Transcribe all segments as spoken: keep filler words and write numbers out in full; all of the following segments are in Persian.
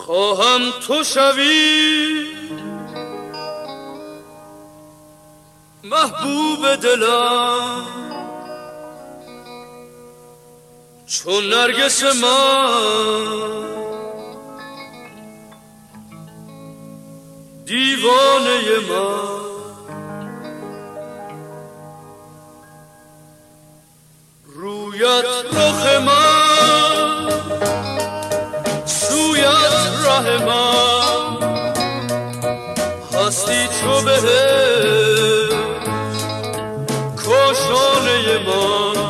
خواهم تو شوی محبوب دلم، چون نرگس من دیوانه من. رویت رخ من، سویت ره من، هستی تو بهشت کاشانه من.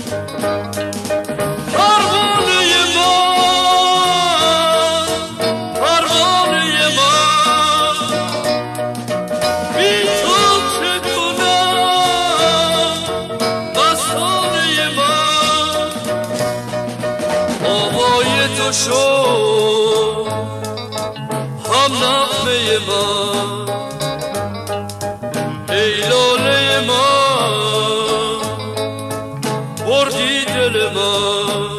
تو شو هم نغمه من، ای لاله من بردی دل من.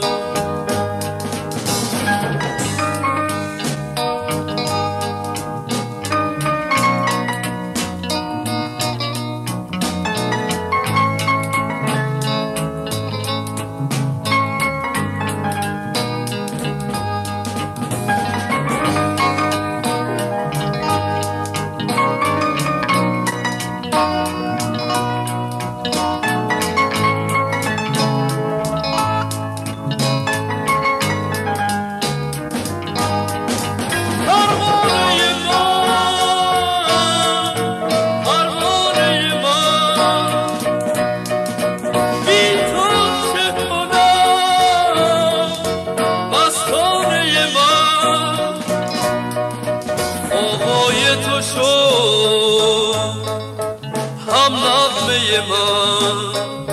تو شو هم نغمه من.